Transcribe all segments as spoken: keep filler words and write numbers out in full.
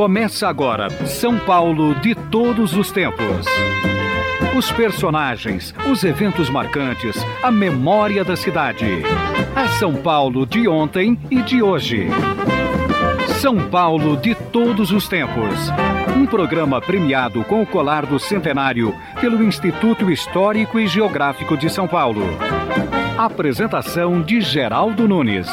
Começa agora São Paulo de todos os tempos. Os personagens, os eventos marcantes, a memória da cidade. A São Paulo de ontem e de hoje. São Paulo de todos os tempos. Um programa premiado com o colar do centenário pelo Instituto Histórico e Geográfico de São Paulo. Apresentação de Geraldo Nunes.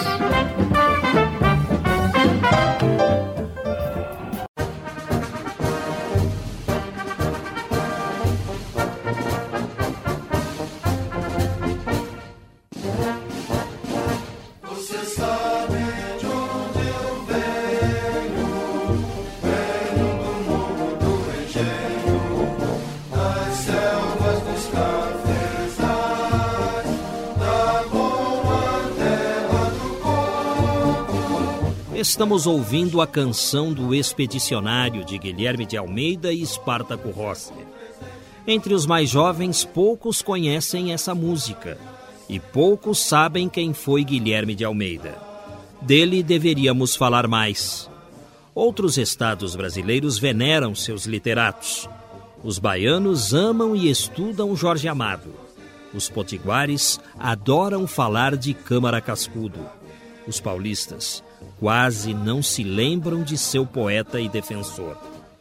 Estamos ouvindo a canção do Expedicionário, de Guilherme de Almeida e Espartaco Rossi. Entre os mais jovens, poucos conhecem essa música e poucos sabem quem foi Guilherme de Almeida. Dele deveríamos falar mais. Outros estados brasileiros veneram seus literatos. Os baianos amam e estudam Jorge Amado. Os potiguares adoram falar de Câmara Cascudo. Os paulistas quase não se lembram de seu poeta e defensor.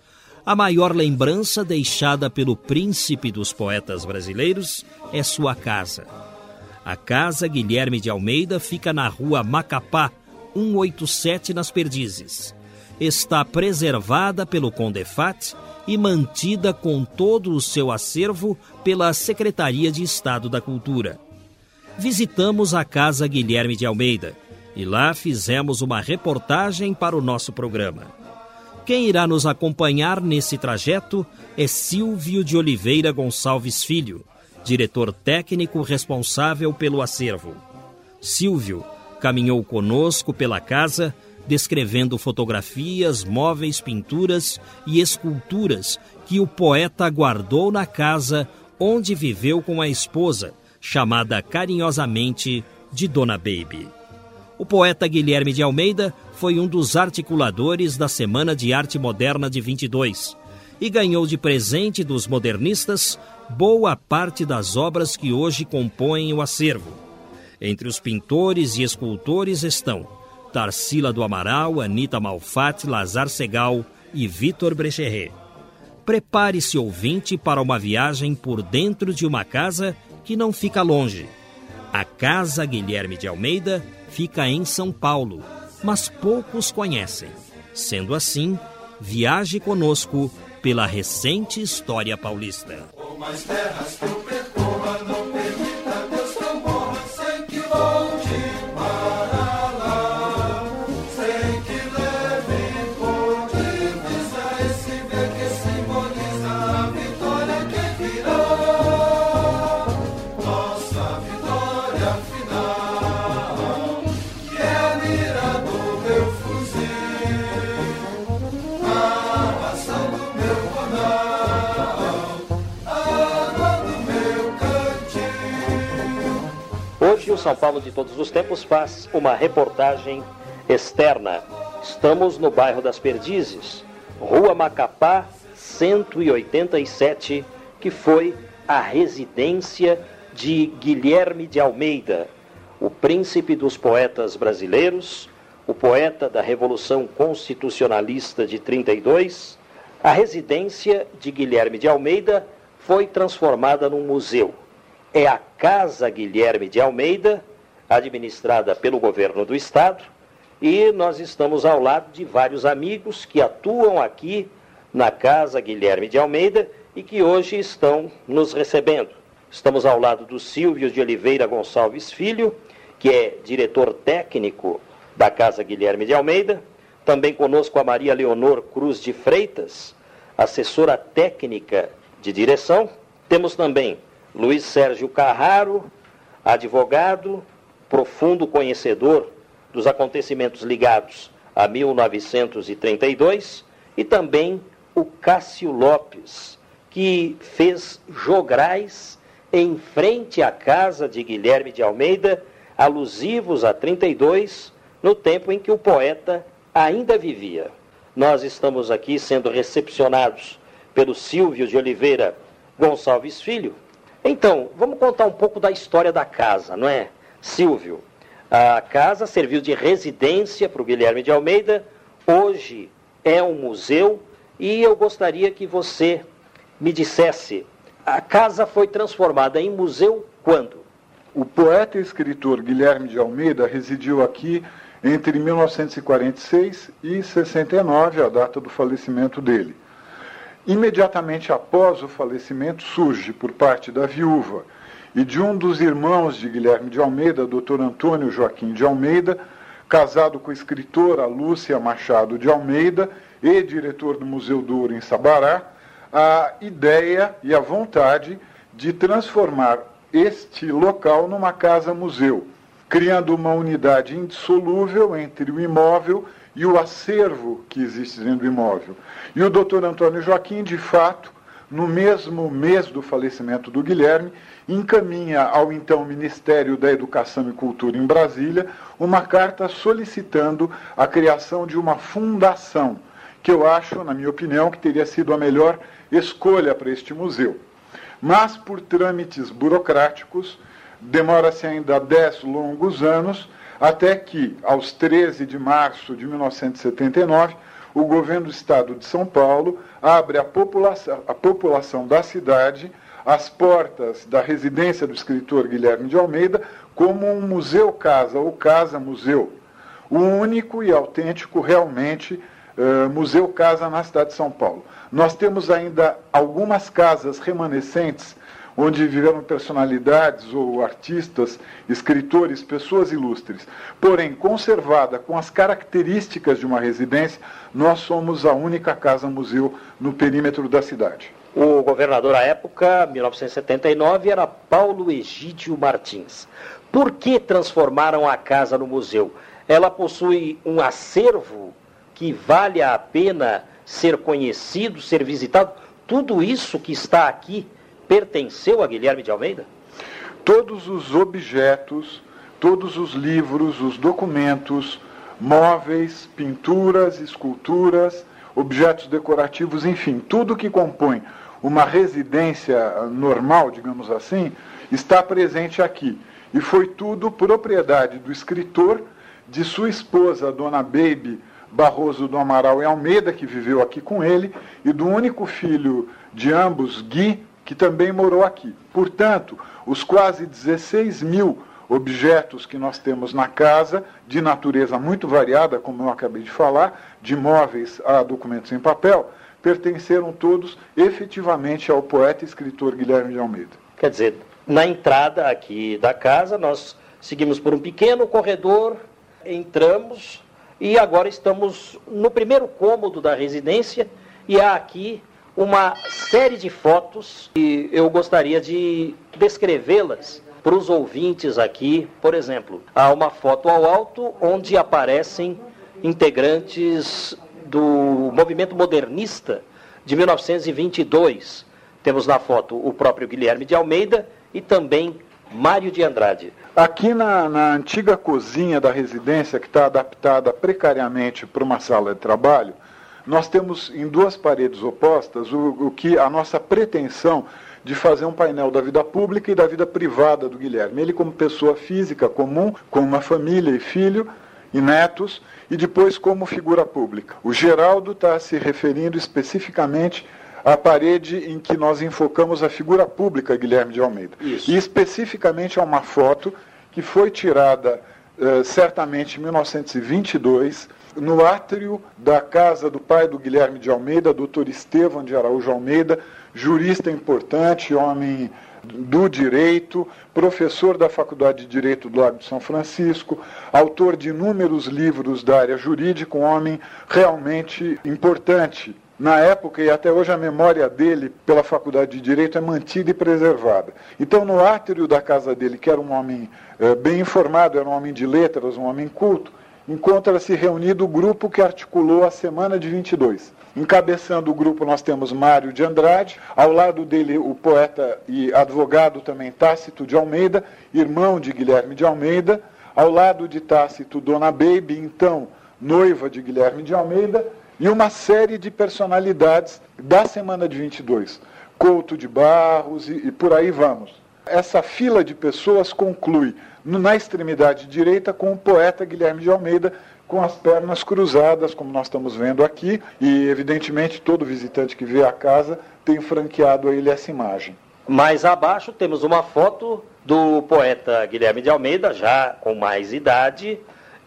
A maior lembrança deixada pelo príncipe dos poetas brasileiros é sua casa. A Casa Guilherme de Almeida fica na rua Macapá, cento e oitenta e sete, nas Perdizes. Está preservada pelo Condefat e mantida com todo o seu acervo pela Secretaria de Estado da Cultura. Visitamos a Casa Guilherme de Almeida e lá fizemos uma reportagem para o nosso programa. Quem irá nos acompanhar nesse trajeto é Silvio de Oliveira Gonçalves Filho, diretor técnico responsável pelo acervo. Silvio caminhou conosco pela casa, descrevendo fotografias, móveis, pinturas e esculturas que o poeta guardou na casa onde viveu com a esposa, chamada carinhosamente de Dona Baby. O poeta Guilherme de Almeida foi um dos articuladores da Semana de Arte Moderna de vinte e dois e ganhou de presente dos modernistas boa parte das obras que hoje compõem o acervo. Entre os pintores e escultores estão Tarsila do Amaral, Anita Malfatti, Lazar Segal e Vitor Brecheret. Prepare-se, ouvinte, para uma viagem por dentro de uma casa que não fica longe. A Casa Guilherme de Almeida fica em São Paulo, mas poucos conhecem. Sendo assim, viaje conosco pela recente história paulista. Ou mais terras que eu percorra, não permita Deus que eu morra sem que volte para lá, sem que leve por divisa esse ver que simboliza a vitória que virá, nossa vitória final, que é a mira do meu fuzil, a ação do meu ronal, a água do meu cantil. Hoje o São Paulo de todos os tempos faz uma reportagem externa. Estamos no bairro das Perdizes, Rua Macapá, cento e oitenta e sete, que foi a residência de Guilherme de Almeida, o príncipe dos poetas brasileiros, o poeta da Revolução Constitucionalista de trinta e dois. A residência de Guilherme de Almeida foi transformada num museu. É a Casa Guilherme de Almeida, administrada pelo governo do estado, e nós estamos ao lado de vários amigos que atuam aqui na Casa Guilherme de Almeida e que hoje estão nos recebendo. Estamos ao lado do Silvio de Oliveira Gonçalves Filho, que é diretor técnico da Casa Guilherme de Almeida. Também conosco a Maria Leonor Cruz de Freitas, assessora técnica de direção. Temos também Luiz Sérgio Carraro, advogado, profundo conhecedor dos acontecimentos ligados a mil novecentos e trinta e dois, e também o Cássio Lopes, que fez jograis em frente à casa de Guilherme de Almeida, alusivos a trinta e dois, no tempo em que o poeta ainda vivia. nós estamos aqui sendo recepcionados pelo Silvio de Oliveira Gonçalves Filho. Então, vamos contar um pouco da história da casa, não é, Silvio? A casa serviu de residência para o Guilherme de Almeida, hoje é um museu, e eu gostaria que você me dissesse, a casa foi transformada em museu quando? O poeta e escritor Guilherme de Almeida residiu aqui entre mil novecentos e quarenta e seis e sessenta e nove, a data do falecimento dele. Imediatamente após o falecimento, surge, por parte da viúva e de um dos irmãos de Guilherme de Almeida, doutor Antônio Joaquim de Almeida, casado com a escritora Lúcia Machado de Almeida e diretor do Museu do Ouro em Sabará, a ideia e a vontade de transformar este local numa casa-museu, criando uma unidade indissolúvel entre o imóvel e o acervo que existe dentro do imóvel. E o doutor Antônio Joaquim, de fato, no mesmo mês do falecimento do Guilherme, encaminha ao então Ministério da Educação e Cultura em Brasília uma carta solicitando a criação de uma fundação, que eu acho, na minha opinião, que teria sido a melhor escolha para este museu. Mas, por trâmites burocráticos, demora-se ainda dez longos anos, até que, aos treze de março de mil novecentos e setenta e nove, o governo do estado de São Paulo abre a população, a população da cidade as portas da residência do escritor Guilherme de Almeida como um museu-casa ou casa-museu, o único e autêntico realmente uh, museu-casa na cidade de São Paulo. Nós temos ainda algumas casas remanescentes onde viveram personalidades ou artistas, escritores, pessoas ilustres. Porém, conservada com as características de uma residência, nós somos a única casa-museu no perímetro da cidade. O governador à época, mil novecentos e setenta e nove, era Paulo Egídio Martins. Por que transformaram a casa no museu? Ela possui um acervo que vale a pena ser conhecido, ser visitado? Tudo isso que está aqui pertenceu a Guilherme de Almeida? Todos os objetos, todos os livros, os documentos, móveis, pinturas, esculturas, objetos decorativos, enfim, tudo que compõe uma residência normal, digamos assim, está presente aqui. E foi tudo propriedade do escritor, de sua esposa, Dona Baby Barroso do Amaral e Almeida, que viveu aqui com ele, e do único filho de ambos, Gui, que também morou aqui. Portanto, os quase dezesseis mil objetos que nós temos na casa, de natureza muito variada, como eu acabei de falar, de móveis a documentos em papel, pertenceram todos efetivamente ao poeta e escritor Guilherme de Almeida. Quer dizer, na entrada aqui da casa, nós seguimos por um pequeno corredor, entramos e agora estamos no primeiro cômodo da residência e há aqui uma série de fotos e eu gostaria de descrevê-las para os ouvintes aqui. Por exemplo, há uma foto ao alto onde aparecem integrantes do movimento modernista de mil novecentos e vinte e dois. Temos na foto o próprio Guilherme de Almeida e também Mário de Andrade. Aqui na, na antiga cozinha da residência, que está adaptada precariamente para uma sala de trabalho, nós temos em duas paredes opostas o, o que a nossa pretensão de fazer um painel da vida pública e da vida privada do Guilherme. Ele como pessoa física comum, com uma família e filho e netos, e depois como figura pública. O Geraldo está se referindo especificamente à parede em que nós enfocamos a figura pública Guilherme de Almeida. Isso. E especificamente a uma foto que foi tirada uh, certamente em mil novecentos e vinte e dois, no átrio da casa do pai do Guilherme de Almeida, doutor Estevão de Araújo Almeida, jurista importante, homem do direito, professor da Faculdade de Direito do Lago de São Francisco, autor de inúmeros livros da área jurídica, um homem realmente importante. Na época, e até hoje, a memória dele pela Faculdade de Direito é mantida e preservada. Então, no átrio da casa dele, que era um homem eh, bem informado, era um homem de letras, um homem culto, encontra-se reunido o grupo que articulou a Semana de vinte e dois. Encabeçando o grupo nós temos Mário de Andrade, ao lado dele o poeta e advogado também Tácito de Almeida, irmão de Guilherme de Almeida, ao lado de Tácito Dona Baby, então noiva de Guilherme de Almeida, e uma série de personalidades da semana de vinte e dois. Couto de Barros e, e por aí vamos. Essa fila de pessoas conclui na extremidade direita com o poeta Guilherme de Almeida, com as pernas cruzadas, como nós estamos vendo aqui, e evidentemente todo visitante que vê a casa tem franqueado a ele essa imagem. Mais abaixo temos uma foto do poeta Guilherme de Almeida, já com mais idade,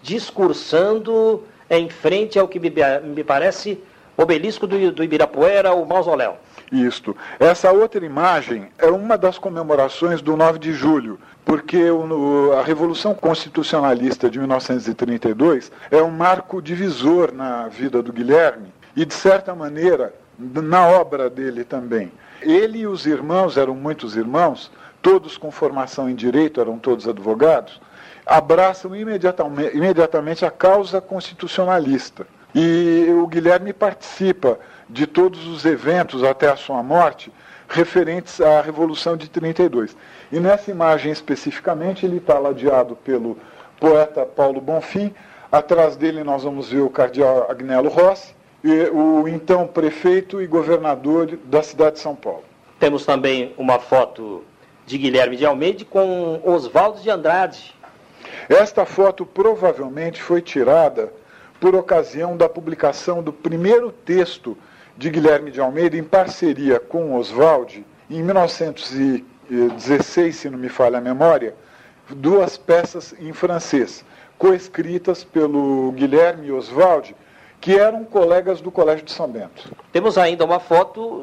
discursando em frente ao que me, me parece obelisco do, do Ibirapuera, o mausoléu. Isto. Essa outra imagem é uma das comemorações do nove de julho, porque o, a Revolução Constitucionalista de mil novecentos e trinta e dois é um marco divisor na vida do Guilherme e, de certa maneira, na obra dele também. Ele e os irmãos, eram muitos irmãos, todos com formação em direito, eram todos advogados, abraçam imediatamente, imediatamente a causa constitucionalista. E o Guilherme participa de todos os eventos até a sua morte referentes à Revolução de trinta e dois. E nessa imagem especificamente ele está ladeado pelo poeta Paulo Bonfim. Atrás dele nós vamos ver o cardeal Agnello Rossi, e o então prefeito e governador da cidade de São Paulo. Temos também uma foto de Guilherme de Almeida com Oswaldo de Andrade. Esta foto provavelmente foi tirada por ocasião da publicação do primeiro texto de Guilherme de Almeida em parceria com Oswaldo, em mil novecentos e dezesseis, se não me falha a memória, duas peças em francês, coescritas pelo Guilherme e Oswaldo, que eram colegas do Colégio de São Bento. Temos ainda uma foto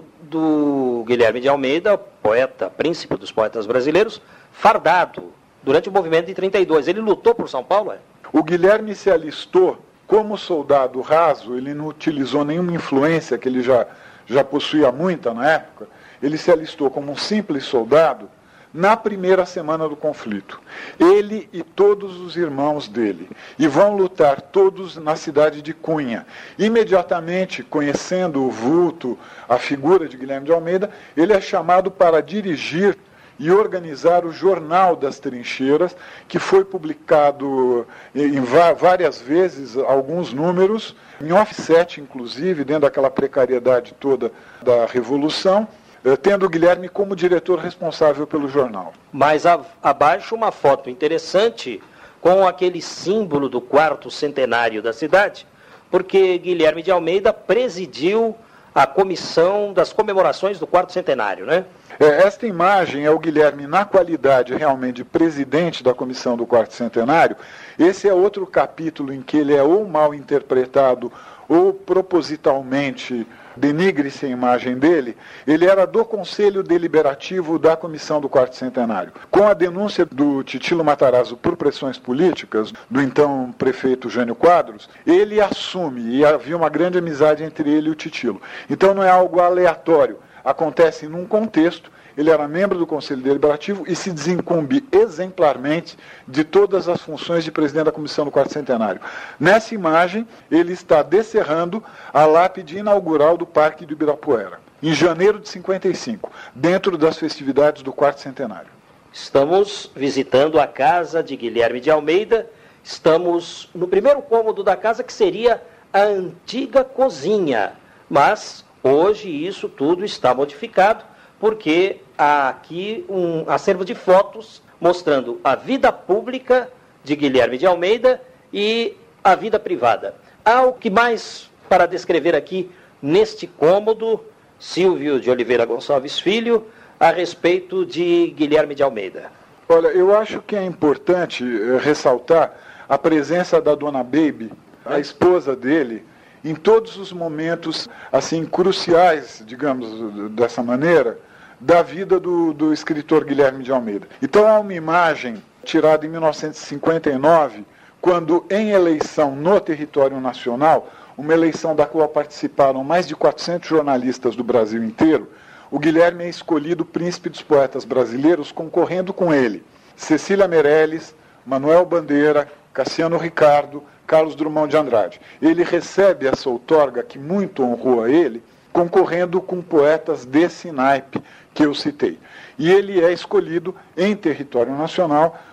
do Guilherme de Almeida, poeta, príncipe dos poetas brasileiros, fardado, durante o movimento de trinta e dois. Ele lutou por São Paulo, é? O Guilherme se alistou como soldado raso, ele não utilizou nenhuma influência, que ele já, já possuía muita na época. Ele se alistou como um simples soldado na primeira semana do conflito. Ele e todos os irmãos dele. E vão lutar todos na cidade de Cunha. Imediatamente, conhecendo o vulto, a figura de Guilherme de Almeida, ele é chamado para dirigir e organizar o Jornal das Trincheiras, que foi publicado em várias vezes, alguns números, em offset, inclusive, dentro daquela precariedade toda da Revolução, tendo o Guilherme como diretor responsável pelo jornal. Mais a, abaixo uma foto interessante com aquele símbolo do quarto centenário da cidade, porque Guilherme de Almeida presidiu a comissão das comemorações do quarto centenário, né? É, esta imagem é o Guilherme na qualidade realmente de presidente da comissão do quarto centenário. Esse é outro capítulo em que ele é ou mal interpretado ou propositalmente denigre-se a imagem dele. Ele era do Conselho Deliberativo da Comissão do Quarto Centenário. Com a denúncia do Titilo Matarazzo por pressões políticas, do então prefeito Jânio Quadros, ele assume, e havia uma grande amizade entre ele e o Titilo. Então não é algo aleatório, acontece num contexto. Ele era membro do Conselho Deliberativo e se desincumbe exemplarmente de todas as funções de presidente da Comissão do Quarto Centenário. Nessa imagem, ele está descerrando a lápide inaugural do Parque do Ibirapuera, em janeiro de cinquenta e cinco, dentro das festividades do Quarto Centenário. Estamos visitando a casa de Guilherme de Almeida. Estamos no primeiro cômodo da casa, que seria a antiga cozinha. Mas hoje isso tudo está modificado, porque há aqui um acervo de fotos mostrando a vida pública de Guilherme de Almeida e a vida privada. Há o que mais para descrever aqui neste cômodo, Silvio de Oliveira Gonçalves Filho, a respeito de Guilherme de Almeida? Olha, eu acho que é importante eh, ressaltar a presença da dona Baby, a esposa dele, em todos os momentos assim cruciais, digamos dessa maneira, da vida do, do escritor Guilherme de Almeida. Então há uma imagem tirada em mil novecentos e cinquenta e nove, quando em eleição no território nacional, uma eleição da qual participaram mais de quatrocentos jornalistas do Brasil inteiro, o Guilherme é escolhido príncipe dos poetas brasileiros, concorrendo com ele Cecília Meirelles, Manuel Bandeira, Cassiano Ricardo, Carlos Drummond de Andrade. Ele recebe essa outorga que muito honrou a ele, concorrendo com poetas desse naipe que eu citei. E ele é escolhido em território nacional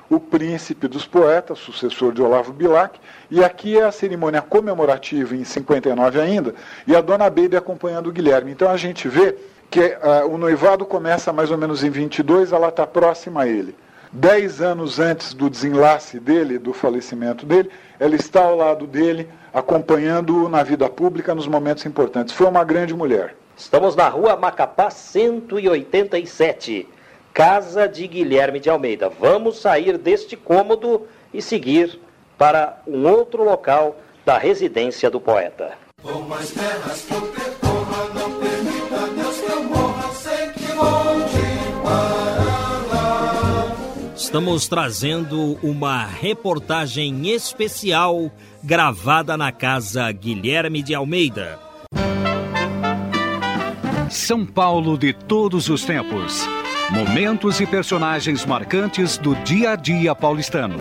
o príncipe dos poetas, sucessor de Olavo Bilac, e aqui é a cerimônia comemorativa em cinquenta e nove ainda, e a Dona Baby acompanhando o Guilherme. Então a gente vê que uh, o noivado começa mais ou menos em vinte e dois, ela está próxima a ele. Dez anos antes do desenlace dele, do falecimento dele, ela está ao lado dele, acompanhando-o na vida pública nos momentos importantes. Foi uma grande mulher. Estamos na rua Macapá cento e oitenta e sete, casa de Guilherme de Almeida. Vamos sair deste cômodo e seguir para um outro local da residência do poeta. Com mais terras que eu percorra, não permita Deus que eu morra sem que volte para lá. Estamos trazendo uma reportagem especial gravada na casa Guilherme de Almeida. São Paulo de todos os tempos. Momentos e personagens marcantes do dia a dia paulistano.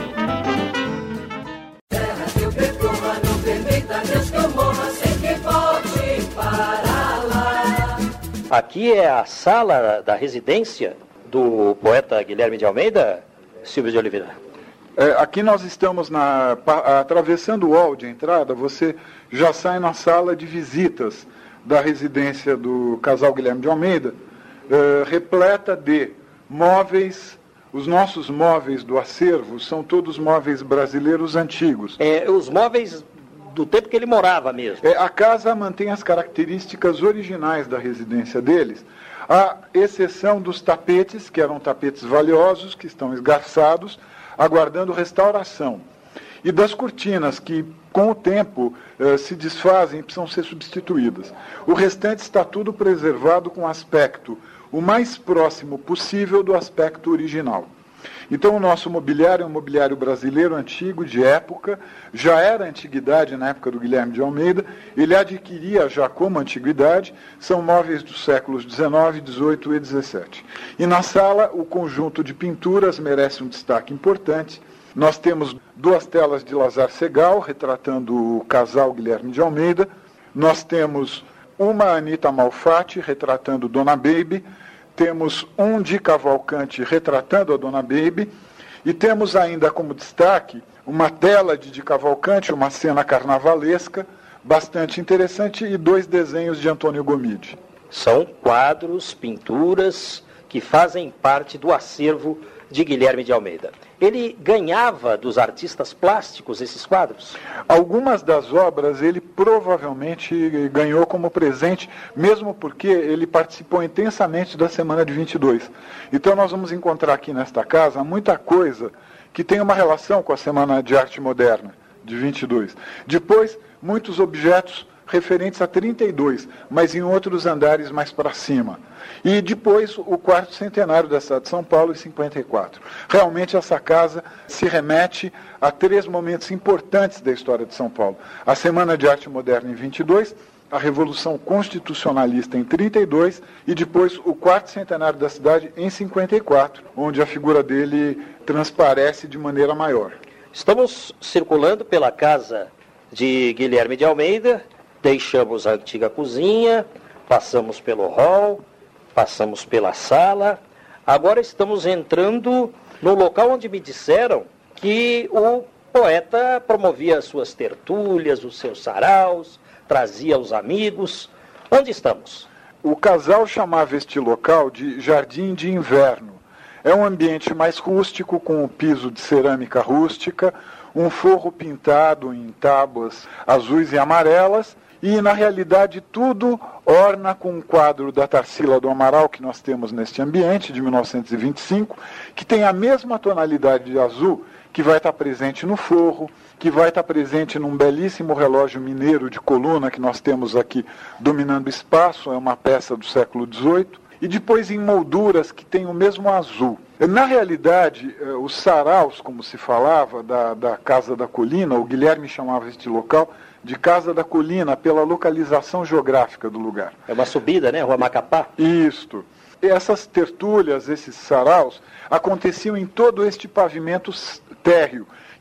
Terra que eu percorra, não permita Deus que eu morra sem que volte para lá. Aqui é a sala da residência do poeta Guilherme de Almeida, Silvio de Oliveira. É, aqui nós estamos na, pa, atravessando o hall de entrada, você já sai na sala de visitas da residência do casal Guilherme de Almeida, é, repleta de móveis. Os nossos móveis do acervo são todos móveis brasileiros antigos. É, os móveis do tempo que ele morava mesmo. É, a casa mantém as características originais da residência deles, à exceção dos tapetes, que eram tapetes valiosos, que estão esgarçados, aguardando restauração. E das cortinas, que com o tempo eh, se desfazem e precisam ser substituídas. O restante está tudo preservado com aspecto o mais próximo possível do aspecto original. Então o nosso mobiliário é um mobiliário brasileiro antigo, de época, já era antiguidade na época do Guilherme de Almeida, ele adquiria já como antiguidade, são móveis dos séculos dezenove, dezoito e dezessete. E na sala o conjunto de pinturas merece um destaque importante. Nós temos duas telas de Lazar Segal, retratando o casal Guilherme de Almeida. Nós temos uma Anita Malfatti, retratando Dona Baby. Temos um de Cavalcante, retratando a Dona Baby. E temos ainda como destaque uma tela de, de Cavalcante, uma cena carnavalesca, bastante interessante, e dois desenhos de Antônio Gomide. São quadros, pinturas que fazem parte do acervo de Guilherme de Almeida. Ele ganhava dos artistas plásticos esses quadros? Algumas das obras ele provavelmente ganhou como presente, mesmo porque ele participou intensamente da Semana de vinte e dois. Então nós vamos encontrar aqui nesta casa muita coisa que tem uma relação com a Semana de Arte Moderna de vinte e dois. Depois, muitos objetos referentes a trinta e dois, mas em outros andares mais para cima. E depois o quarto centenário da cidade de São Paulo, em cinquenta e quatro. Realmente essa casa se remete a três momentos importantes da história de São Paulo. A Semana de Arte Moderna em vinte e dois, a Revolução Constitucionalista em trinta e dois e depois o quarto centenário da cidade em cinquenta e quatro, onde a figura dele transparece de maneira maior. Estamos circulando pela casa de Guilherme de Almeida, deixamos a antiga cozinha, passamos pelo hall, passamos pela sala, agora estamos entrando no local onde me disseram que o poeta promovia as suas tertúlias, os seus saraus, trazia os amigos. Onde estamos? O casal chamava este local de Jardim de Inverno. É um ambiente mais rústico, com um piso de cerâmica rústica, um forro pintado em tábuas azuis e amarelas, e, na realidade, tudo orna com um quadro da Tarsila do Amaral que nós temos neste ambiente, de mil novecentos e vinte e cinco, que tem a mesma tonalidade de azul que vai estar presente no forro, que vai estar presente num belíssimo relógio mineiro de coluna que nós temos aqui dominando o espaço, é uma peça do século dezoito, e depois em molduras que tem o mesmo azul. Na realidade, os saraus, como se falava, da, da Casa da Colina, o Guilherme chamava este local de Casa da Colina, pela localização geográfica do lugar. É uma subida, né? Rua Macapá? Isto. Essas tertúlias, esses saraus, aconteciam em todo este pavimento térreo,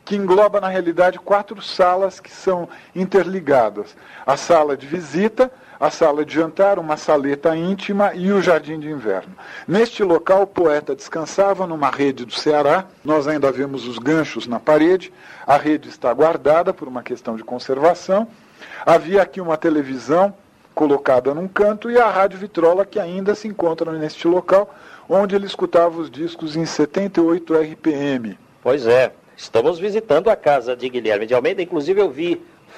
que engloba, na realidade, quatro salas que são interligadas. A sala de visita, a sala de jantar, uma saleta íntima e o jardim de inverno. Neste local, o poeta descansava numa rede do Ceará. Nós ainda vemos os ganchos na parede. A rede está guardada por uma questão de conservação. Havia aqui uma televisão colocada num canto e a rádio vitrola, que ainda se encontra neste local, onde ele escutava os discos em setenta e oito R P M. Pois é, estamos visitando a casa de Guilherme de Almeida. Inclusive eu vi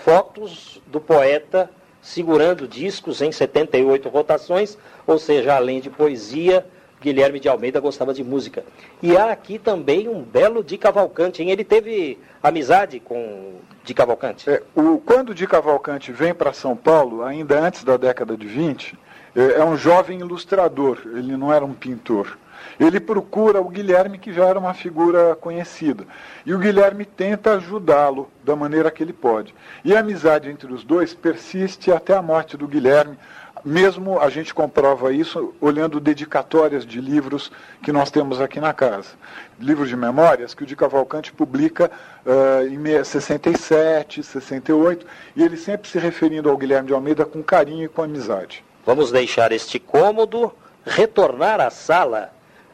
fotos do poeta segurando discos em setenta e oito rotações, ou seja, além de poesia, Guilherme de Almeida gostava de música. E há aqui também um belo Di Cavalcanti, hein? Ele teve amizade com Di Cavalcanti? É, o, quando Di Cavalcanti vem para São Paulo, ainda antes da década de vinte, é, é um jovem ilustrador, ele não era um pintor. Ele procura o Guilherme, que já era uma figura conhecida. E o Guilherme tenta ajudá-lo da maneira que ele pode. E a amizade entre os dois persiste até a morte do Guilherme. Mesmo a gente comprova isso olhando dedicatórias de livros que nós temos aqui na casa. Livros de memórias que o Di Cavalcanti publica uh, em sessenta e sete, sessenta e oito, e ele sempre se referindo ao Guilherme de Almeida com carinho e com amizade. Vamos deixar este cômodo, retornar à sala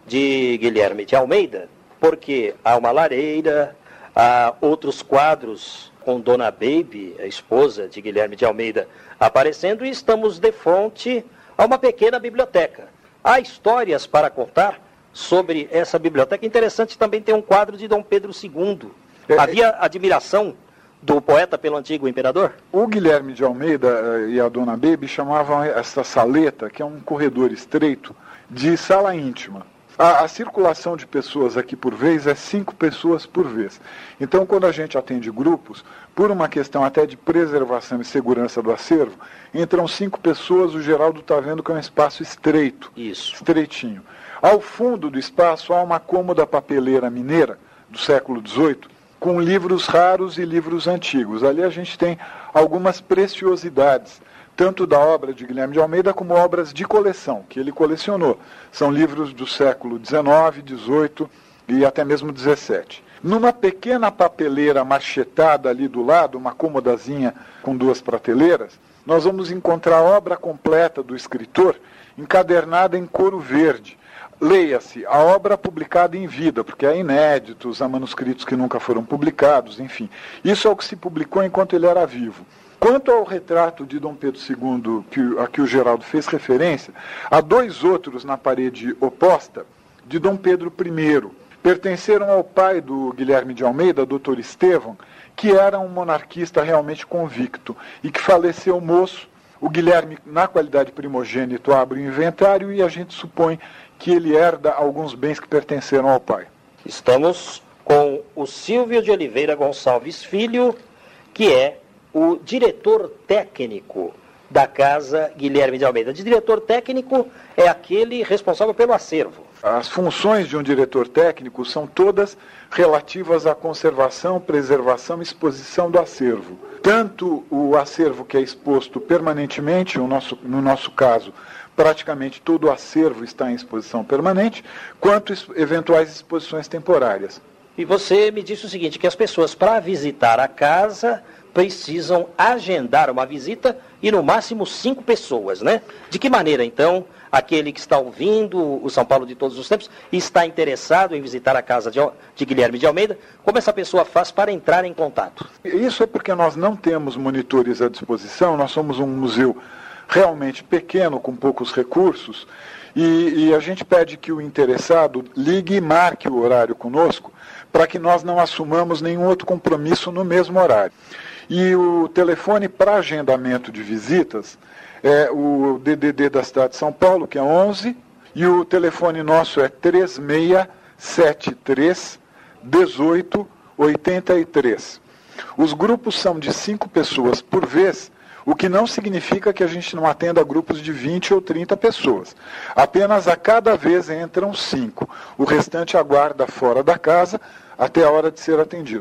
de Guilherme de Almeida, porque há uma lareira, há outros quadros com Dona Baby, a esposa de Guilherme de Almeida, aparecendo, e estamos de frente a uma pequena biblioteca. Há histórias para contar sobre essa biblioteca. Interessante também ter um quadro de Dom Pedro segundo. É, Havia admiração do poeta pelo antigo imperador? O Guilherme de Almeida e a Dona Baby chamavam essa saleta, que é um corredor estreito, de sala íntima. A, a circulação de pessoas aqui por vez é cinco pessoas por vez. Então, quando a gente atende grupos, por uma questão até de preservação e segurança do acervo, entram cinco pessoas, o Geraldo está vendo que é um espaço estreito, Isso. estreitinho. Ao fundo do espaço há uma cômoda papeleira mineira, do século dezoito, com livros raros e livros antigos. Ali a gente tem algumas preciosidades, tanto da obra de Guilherme de Almeida como obras de coleção, que ele colecionou. São livros do século dezenove, dezoito e até mesmo dezessete. Numa pequena papeleira machetada ali do lado, uma cômodazinha com duas prateleiras, nós vamos encontrar a obra completa do escritor, encadernada em couro verde. Leia-se, a obra publicada em vida, porque há inéditos, há manuscritos que nunca foram publicados, enfim. Isso é o que se publicou enquanto ele era vivo. Quanto ao retrato de Dom Pedro segundo, que, a que o Geraldo fez referência, há dois outros na parede oposta de Dom Pedro primeiro. Pertenceram ao pai do Guilherme de Almeida, doutor Estevão, que era um monarquista realmente convicto e que faleceu moço. O Guilherme, na qualidade primogênito, abre o inventário e a gente supõe que ele herda alguns bens que pertenceram ao pai. Estamos com o Silvio de Oliveira Gonçalves Filho, que é o diretor técnico da Casa Guilherme de Almeida. De diretor técnico é aquele responsável pelo acervo. As funções de um diretor técnico são todas relativas à conservação, preservação e exposição do acervo. Tanto o acervo que é exposto permanentemente, no nosso, no nosso caso, praticamente todo o acervo está em exposição permanente, quanto eventuais exposições temporárias. E você me disse o seguinte, que as pessoas, para visitar a casa, precisam agendar uma visita e no máximo cinco pessoas, né? De que maneira, então, aquele que está ouvindo o São Paulo de Todos os Tempos e está interessado em visitar a casa de, de Guilherme de Almeida, como essa pessoa faz para entrar em contato? Isso é porque nós não temos monitores à disposição, nós somos um museu realmente pequeno, com poucos recursos, e, e a gente pede que o interessado ligue e marque o horário conosco, para que nós não assumamos nenhum outro compromisso no mesmo horário. E o telefone para agendamento de visitas é o D D D da cidade de São Paulo, que é onze, e o telefone nosso é três seis sete três, um oito oito três. Os grupos são de cinco pessoas por vez, o que não significa que a gente não atenda grupos de vinte ou trinta pessoas. Apenas a cada vez entram cinco. O restante aguarda fora da casa até a hora de ser atendido.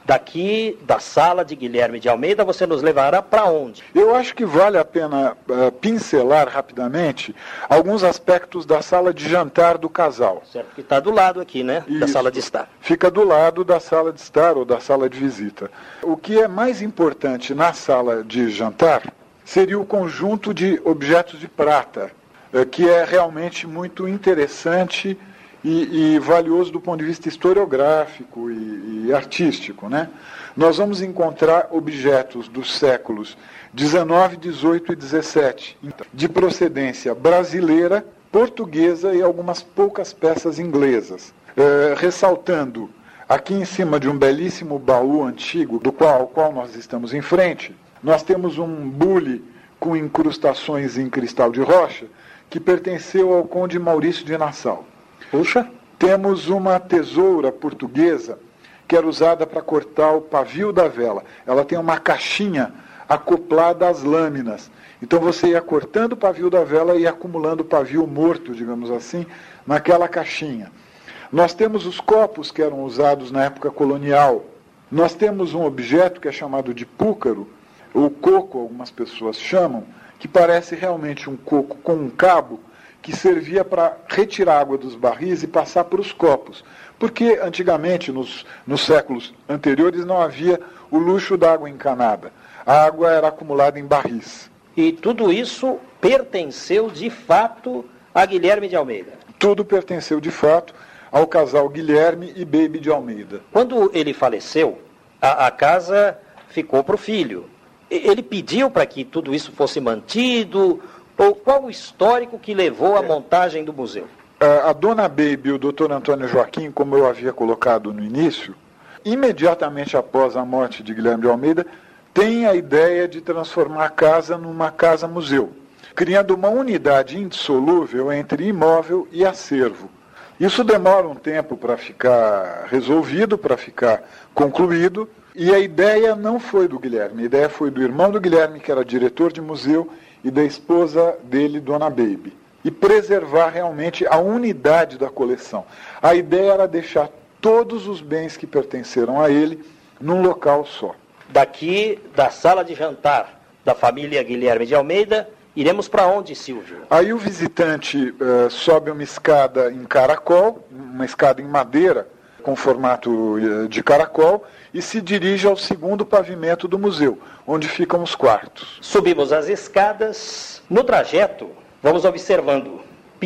Daqui da sala de Guilherme de Almeida, você nos levará para onde? Eu acho que vale a pena uh, pincelar rapidamente alguns aspectos da sala de jantar do casal. Certo, que está do lado aqui, né? Isso. Da sala de estar. Fica do lado da sala de estar ou da sala de visita. O que é mais importante na sala de jantar seria o conjunto de objetos de prata, uh, que é realmente muito interessante E, e valioso do ponto de vista historiográfico e, e artístico, né? Nós vamos encontrar objetos dos séculos dezenove, dezoito e dezessete, de procedência brasileira, portuguesa e algumas poucas peças inglesas. É, ressaltando, aqui em cima de um belíssimo baú antigo, do qual, ao qual nós estamos em frente, nós temos um bule com incrustações em cristal de rocha, que pertenceu ao conde Maurício de Nassau. Puxa. Temos uma tesoura portuguesa que era usada para cortar o pavio da vela. Ela tem uma caixinha acoplada às lâminas. Então você ia cortando o pavio da vela e acumulando pavio morto, digamos assim, naquela caixinha. Nós temos os copos que eram usados na época colonial. Nós temos um objeto que é chamado de púcaro, ou coco, algumas pessoas chamam, que parece realmente um coco com um cabo, que servia para retirar água dos barris e passar para os copos. Porque antigamente, nos, nos séculos anteriores, não havia o luxo da água encanada. A água era acumulada em barris. E tudo isso pertenceu, de fato, a Guilherme de Almeida? Tudo pertenceu, de fato, ao casal Guilherme e Baby de Almeida. Quando ele faleceu, a, a casa ficou para o filho. Ele pediu para que tudo isso fosse mantido? Ou qual o histórico que levou à montagem do museu? A, a dona Baby e o doutor Antônio Joaquim, como eu havia colocado no início, imediatamente após a morte de Guilherme de Almeida, têm a ideia de transformar a casa numa casa-museu, criando uma unidade indissolúvel entre imóvel e acervo. Isso demora um tempo para ficar resolvido, para ficar concluído, e a ideia não foi do Guilherme, a ideia foi do irmão do Guilherme, que era diretor de museu, e da esposa dele, Dona Baby, e preservar realmente a unidade da coleção. A ideia era deixar todos os bens que pertenceram a ele num local só. Daqui da sala de jantar da família Guilherme de Almeida, iremos para onde, Silvio? Aí o visitante uh, sobe uma escada em caracol, uma escada em madeira, com formato uh, de caracol, e se dirige ao segundo pavimento do museu, onde ficam os quartos. Subimos as escadas. No trajeto, vamos observando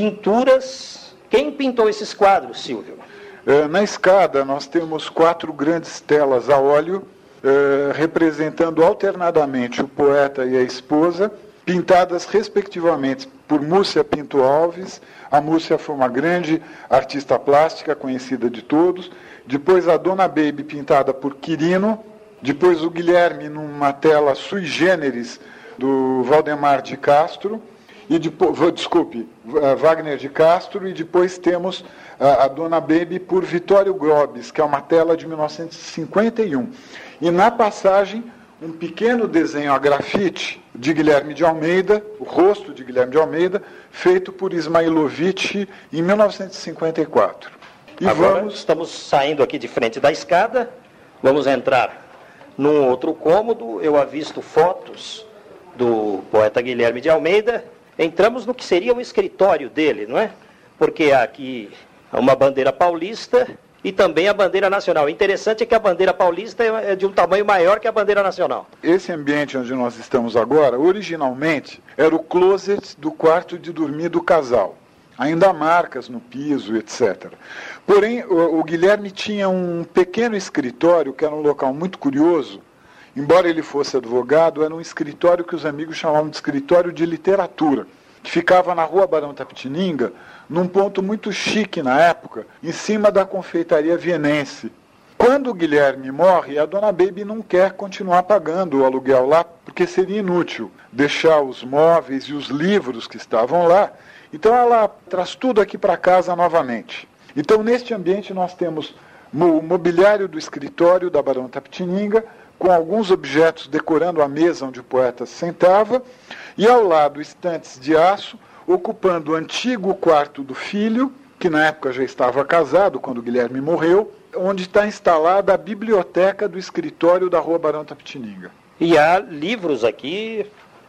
pinturas. Quem pintou esses quadros, Silvio? Uh, na escada, nós temos quatro grandes telas a óleo, uh, representando alternadamente o poeta e a esposa, pintadas respectivamente por Múcia Pinto Alves. A Múcia foi uma grande artista plástica, conhecida de todos. Depois a Dona Baby, pintada por Quirino. Depois o Guilherme, numa tela sui generis, do Valdemar de Castro. E depois, desculpe, Wagner de Castro. E depois temos a, a Dona Baby por Vitório Grobes, que é uma tela de mil novecentos e cinquenta e um. E na passagem, um pequeno desenho a grafite de Guilherme de Almeida, o rosto de Guilherme de Almeida, feito por Ismailovitch em mil novecentos e cinquenta e quatro. E Agora vamos... estamos saindo aqui de frente da escada, vamos entrar num outro cômodo. Eu avisto fotos do poeta Guilherme de Almeida. Entramos no que seria o escritório dele, não é? Porque há aqui uma bandeira paulista e também a bandeira nacional. O interessante é que a bandeira paulista é de um tamanho maior que a bandeira nacional. Esse ambiente onde nós estamos agora, originalmente, era o closet do quarto de dormir do casal. Ainda há marcas no piso, etcétera. Porém, o, o Guilherme tinha um pequeno escritório, que era um local muito curioso. Embora ele fosse advogado, era um escritório que os amigos chamavam de escritório de literatura, que ficava na rua Barão Tapetininga, num ponto muito chique na época, em cima da confeitaria vienense. Quando o Guilherme morre, a Dona Baby não quer continuar pagando o aluguel lá, porque seria inútil deixar os móveis e os livros que estavam lá. Então ela traz tudo aqui para casa novamente. Então neste ambiente nós temos o mobiliário do escritório da Barão Tapetininga, com alguns objetos decorando a mesa onde o poeta sentava, e ao lado estantes de aço, ocupando o antigo quarto do filho, que na época já estava casado, quando Guilherme morreu, onde está instalada a biblioteca do escritório da Rua Barão Tapetininga. E há livros aqui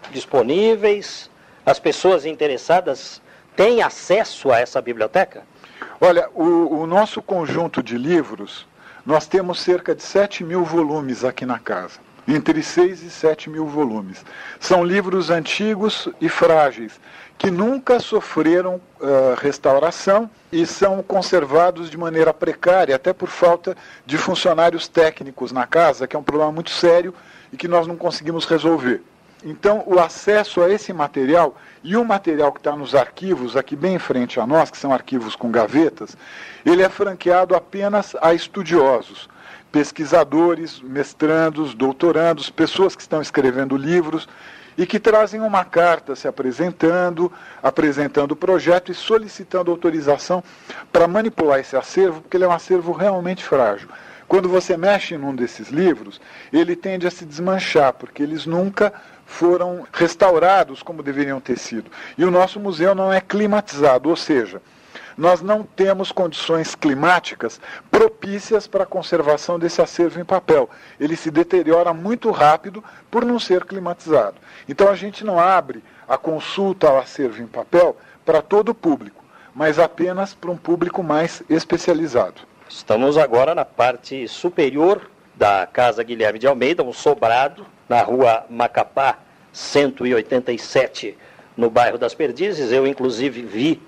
disponíveis, as pessoas interessadas têm acesso a essa biblioteca? Olha, o, o nosso conjunto de livros, nós temos cerca de sete mil volumes aqui na casa. Entre seis e sete mil volumes. São livros antigos e frágeis, que nunca sofreram uh, restauração e são conservados de maneira precária, até por falta de funcionários técnicos na casa, que é um problema muito sério e que nós não conseguimos resolver. Então, o acesso a esse material e o material que está nos arquivos, aqui bem em frente a nós, que são arquivos com gavetas, ele é franqueado apenas a estudiosos, pesquisadores, mestrandos, doutorandos, pessoas que estão escrevendo livros e que trazem uma carta se apresentando, apresentando o projeto e solicitando autorização para manipular esse acervo, porque ele é um acervo realmente frágil. Quando você mexe num desses livros, ele tende a se desmanchar, porque eles nunca foram restaurados como deveriam ter sido. E o nosso museu não é climatizado, ou seja, nós não temos condições climáticas propícias para a conservação desse acervo em papel. Ele se deteriora muito rápido por não ser climatizado. Então a gente não abre a consulta ao acervo em papel para todo o público, mas apenas para um público mais especializado. Estamos agora na parte superior da Casa Guilherme de Almeida, um sobrado, na rua Macapá, cento e oitenta e sete, no bairro das Perdizes. Eu, inclusive, vi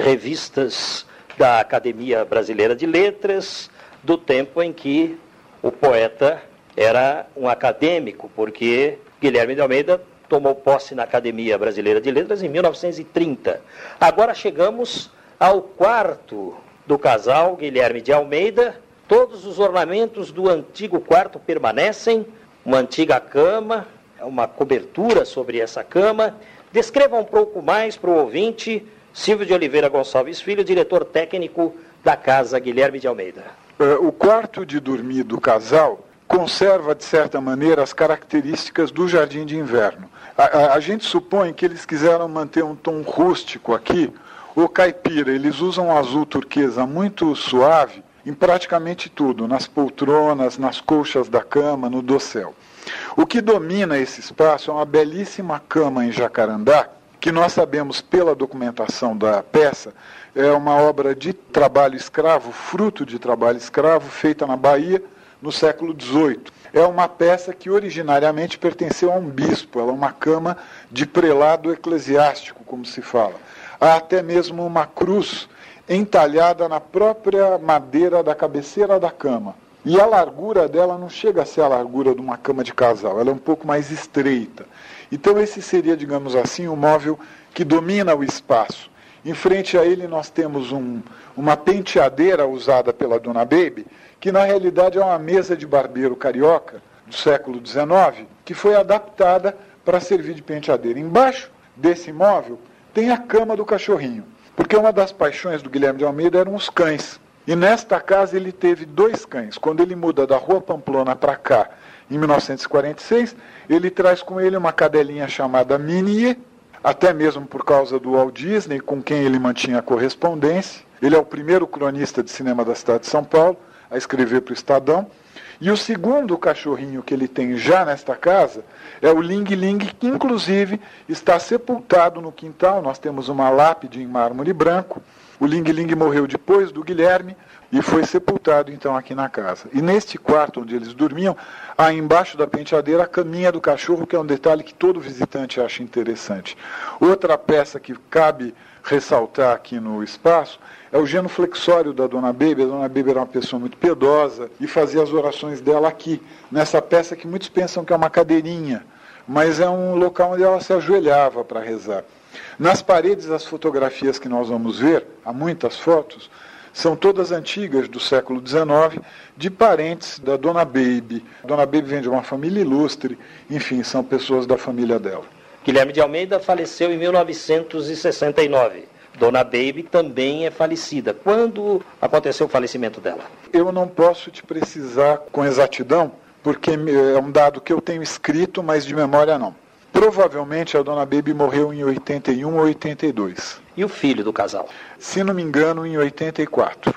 revistas da Academia Brasileira de Letras, do tempo em que o poeta era um acadêmico, porque Guilherme de Almeida tomou posse na Academia Brasileira de Letras em mil novecentos e trinta. Agora chegamos ao quarto do casal Guilherme de Almeida. Todos os ornamentos do antigo quarto permanecem, uma antiga cama, uma cobertura sobre essa cama. Descreva um pouco mais para o ouvinte Silvio de Oliveira Gonçalves Filho, diretor técnico da Casa Guilherme de Almeida. O quarto de dormir do casal conserva, de certa maneira, as características do jardim de inverno. A, a, a gente supõe que eles quiseram manter um tom rústico aqui, ou caipira. Eles usam um azul turquesa muito suave em praticamente tudo, nas poltronas, nas colchas da cama, no dossel. O que domina esse espaço é uma belíssima cama em jacarandá, que nós sabemos pela documentação da peça, é uma obra de trabalho escravo, fruto de trabalho escravo, feita na Bahia no século dezoito. É uma peça que originariamente pertenceu a um bispo, ela é uma cama de prelado eclesiástico, como se fala. Há até mesmo uma cruz entalhada na própria madeira da cabeceira da cama. E a largura dela não chega a ser a largura de uma cama de casal, ela é um pouco mais estreita. Então esse seria, digamos assim, o móvel que domina o espaço. Em frente a ele nós temos um, uma penteadeira usada pela Dona Baby, que na realidade é uma mesa de barbeiro carioca do século dezenove, que foi adaptada para servir de penteadeira. Embaixo desse móvel tem a cama do cachorrinho, porque uma das paixões do Guilherme de Almeida eram os cães. E nesta casa ele teve dois cães. Quando ele muda da Rua Pamplona para cá, em mil novecentos e quarenta e seis, ele traz com ele uma cadelinha chamada Minnie, até mesmo por causa do Walt Disney, com quem ele mantinha correspondência. Ele é o primeiro cronista de cinema da cidade de São Paulo a escrever para o Estadão. E o segundo cachorrinho que ele tem já nesta casa é o Ling Ling, que inclusive está sepultado no quintal. Nós temos uma lápide em mármore branco. O Ling Ling morreu depois do Guilherme e foi sepultado então aqui na casa. E neste quarto onde eles dormiam, há embaixo da penteadeira a caminha do cachorro, que é um detalhe que todo visitante acha interessante. Outra peça que cabe ressaltar aqui no espaço é o genuflexório da Dona Baby. A Dona Baby era uma pessoa muito piedosa e fazia as orações dela aqui, nessa peça que muitos pensam que é uma cadeirinha, mas é um local onde ela se ajoelhava para rezar. Nas paredes, as fotografias que nós vamos ver, há muitas fotos, são todas antigas do século dezenove, de parentes da Dona Baby. A Dona Baby vem de uma família ilustre, enfim, são pessoas da família dela. Guilherme de Almeida faleceu em mil novecentos e sessenta e nove. Dona Baby também é falecida. Quando aconteceu o falecimento dela? Eu não posso te precisar com exatidão, porque é um dado que eu tenho escrito, mas de memória não. Provavelmente a Dona Baby morreu em oitenta e um ou oitenta e dois. E o filho do casal? Se não me engano, em oitenta e quatro.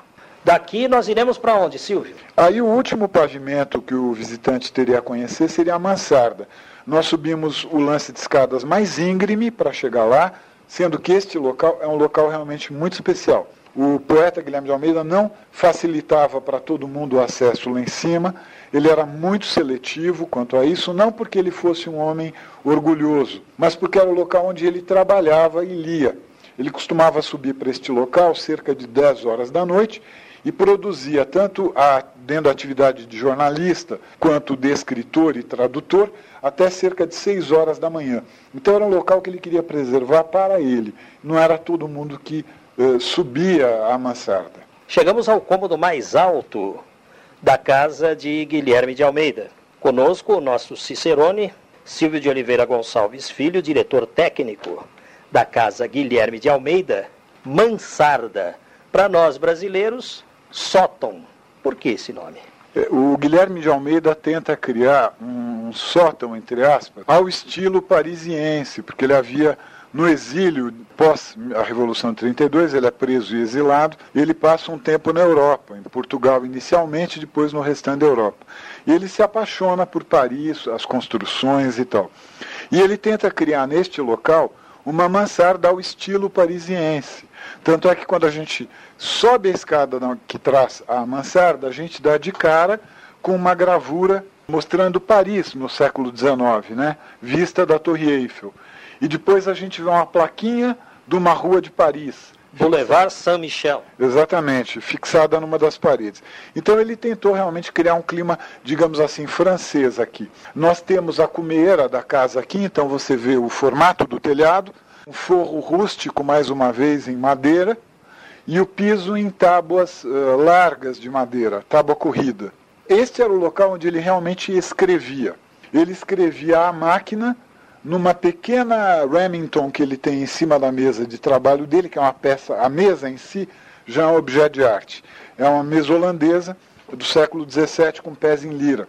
Daqui nós iremos para onde, Silvio? Aí o último pavimento que o visitante teria a conhecer seria a mansarda. Nós subimos o lance de escadas mais íngreme para chegar lá, sendo que este local é um local realmente muito especial. O poeta Guilherme de Almeida não facilitava para todo mundo o acesso lá em cima, ele era muito seletivo quanto a isso, não porque ele fosse um homem orgulhoso, mas porque era o local onde ele trabalhava e lia. Ele costumava subir para este local cerca de dez horas da noite e produzia tanto a, dentro da atividade de jornalista quanto de escritor e tradutor até cerca de seis horas da manhã. Então era um local que ele queria preservar para ele, não era todo mundo que eh, subia a mansarda. Chegamos ao cômodo mais alto da casa de Guilherme de Almeida. Conosco o nosso cicerone, Silvio de Oliveira Gonçalves Filho, diretor técnico da casa Guilherme de Almeida, mansarda. Para nós brasileiros, sótão. Por que esse nome? O Guilherme de Almeida tenta criar um sótão, entre aspas, ao estilo parisiense, porque ele havia, no exílio, pós a Revolução de trinta e dois, ele é preso e exilado, e ele passa um tempo na Europa, em Portugal inicialmente, depois no restante da Europa. E ele se apaixona por Paris, as construções e tal. E ele tenta criar neste local uma mansarda ao estilo parisiense. Tanto é que quando a gente sobe a escada que traz a mansarda, a gente dá de cara com uma gravura mostrando Paris no século dezenove, né? Vista da Torre Eiffel. E depois a gente vê uma plaquinha de uma rua de Paris. Boulevard Saint-Michel. Exatamente, fixada numa das paredes. Então ele tentou realmente criar um clima, digamos assim, francês aqui. Nós temos a cumeira da casa aqui, então você vê o formato do telhado, um forro rústico, mais uma vez, em madeira, e o piso em tábuas uh, largas de madeira, tábua corrida. Este era o local onde ele realmente escrevia. Ele escrevia à máquina, numa pequena Remington que ele tem em cima da mesa de trabalho dele, que é uma peça, a mesa em si já é um objeto de arte. É uma mesa holandesa do século dezessete com pés em lira.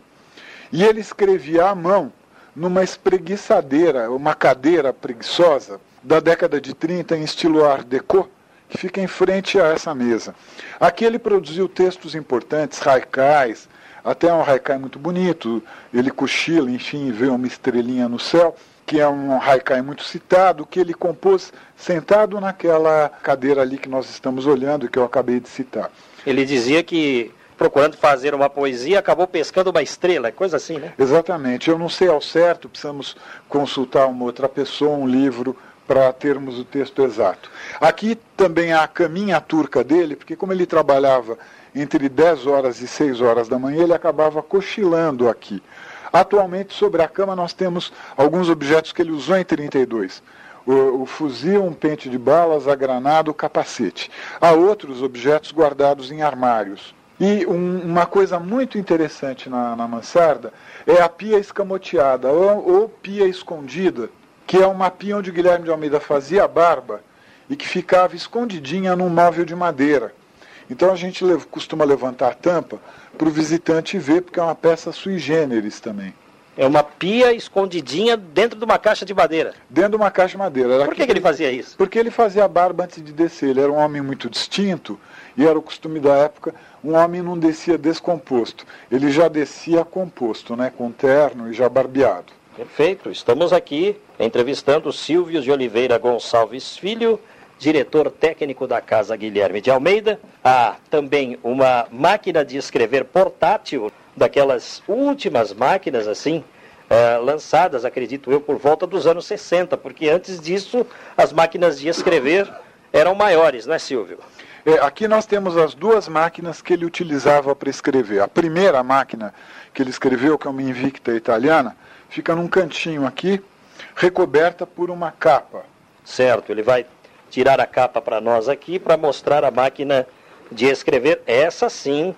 E ele escrevia à mão numa espreguiçadeira, uma cadeira preguiçosa, da década de trinta, em estilo Art Deco, que fica em frente a essa mesa. Aqui ele produziu textos importantes, haikais, até um haikai muito bonito, ele cochila, enfim, vê uma estrelinha no céu, que é um haikai muito citado, que ele compôs sentado naquela cadeira ali que nós estamos olhando, que eu acabei de citar. Ele dizia que, procurando fazer uma poesia, acabou pescando uma estrela, coisa assim, né? Exatamente. Eu não sei ao certo, precisamos consultar uma outra pessoa, um livro, para termos o texto exato. Aqui também há a caminha turca dele, porque como ele trabalhava entre dez horas e seis horas da manhã, ele acabava cochilando aqui. Atualmente, sobre a cama, nós temos alguns objetos que ele usou em trinta e dois. O, o fuzil, um pente de balas, a granada, o capacete. Há outros objetos guardados em armários. E um, uma coisa muito interessante na, na mansarda é a pia escamoteada, ou, ou pia escondida, que é uma pia onde Guilherme de Almeida fazia barba e que ficava escondidinha num móvel de madeira. Então a gente lev- costuma levantar a tampa para o visitante ver, porque é uma peça sui generis também. É uma pia escondidinha dentro de uma caixa de madeira. Dentro de uma caixa de madeira. Era Por que, que ele fazia isso? Porque ele fazia barba antes de descer. Ele era um homem muito distinto e era o costume da época, um homem não descia descomposto. Ele já descia composto, né, com terno e já barbeado. Perfeito. Estamos aqui entrevistando Silvio de Oliveira Gonçalves Filho, diretor técnico da Casa Guilherme de Almeida. Há também uma máquina de escrever portátil, daquelas últimas máquinas assim, eh, lançadas, acredito eu, por volta dos anos sessenta, porque antes disso as máquinas de escrever eram maiores, não é, Silvio? É, aqui nós temos as duas máquinas que ele utilizava para escrever. A primeira máquina que ele escreveu, que é uma Invicta italiana, fica num cantinho aqui, recoberta por uma capa. Certo, ele vai tirar a capa para nós aqui para mostrar a máquina de escrever. Essa sim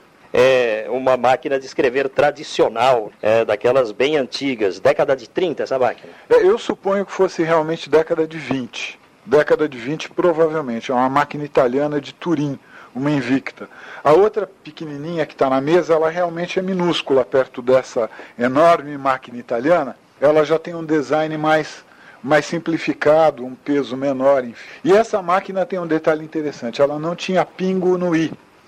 é uma máquina de escrever tradicional, é, daquelas bem antigas, década de trinta essa máquina. É, eu suponho que fosse realmente década de vinte. Década de vinte provavelmente, é uma máquina italiana de Turim, uma Invicta. A outra pequenininha que está na mesa, ela realmente é minúscula perto dessa enorme máquina italiana. Ela já tem um design mais... mais simplificado, um peso menor, enfim. E essa máquina tem um detalhe interessante, ela não tinha pingo no i.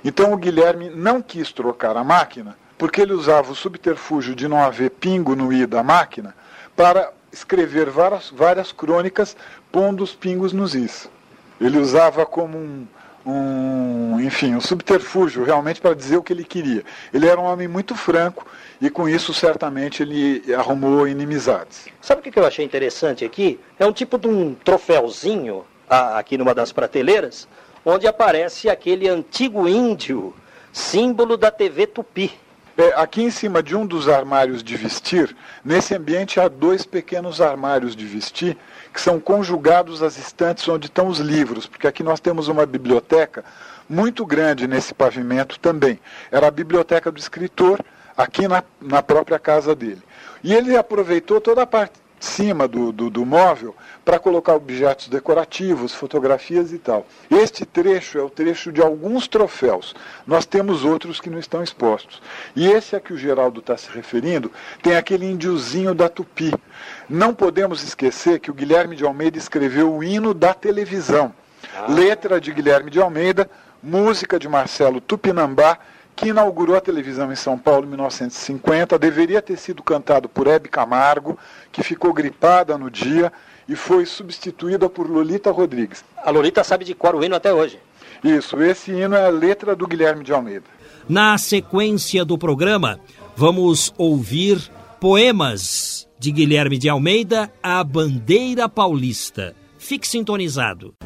Então o Guilherme não quis trocar a máquina, porque ele usava o subterfúgio de não haver pingo no i da máquina para escrever várias, várias crônicas pondo os pingos nos is. Ele usava como um, um, enfim, um subterfúgio realmente para dizer o que ele queria. Ele era um homem muito franco e com isso certamente ele arrumou inimizades. Sabe o que eu achei interessante aqui? É um tipo de um troféuzinho aqui numa das prateleiras, onde aparece aquele antigo índio, símbolo da T V Tupi. É, aqui em cima de um dos armários de vestir, nesse ambiente há dois pequenos armários de vestir que são conjugados às estantes onde estão os livros, porque aqui nós temos uma biblioteca muito grande nesse pavimento também. Era a biblioteca do escritor, aqui na, na própria casa dele. E ele aproveitou toda a parte de cima do, do, do móvel para colocar objetos decorativos, fotografias e tal. Este trecho é o trecho de alguns troféus. Nós temos outros que não estão expostos. E esse a que o Geraldo está se referindo tem aquele índiozinho da Tupi. Não podemos esquecer que o Guilherme de Almeida escreveu o hino da televisão. Ah. Letra de Guilherme de Almeida, música de Marcelo Tupinambá, que inaugurou a televisão em São Paulo em mil novecentos e cinquenta, deveria ter sido cantado por Hebe Camargo, que ficou gripada no dia e foi substituída por Lolita Rodrigues. A Lolita sabe de cor o hino até hoje. Isso, esse hino é a letra do Guilherme de Almeida. Na sequência do programa, vamos ouvir poemas de Guilherme de Almeida, A Bandeira Paulista. Fique sintonizado.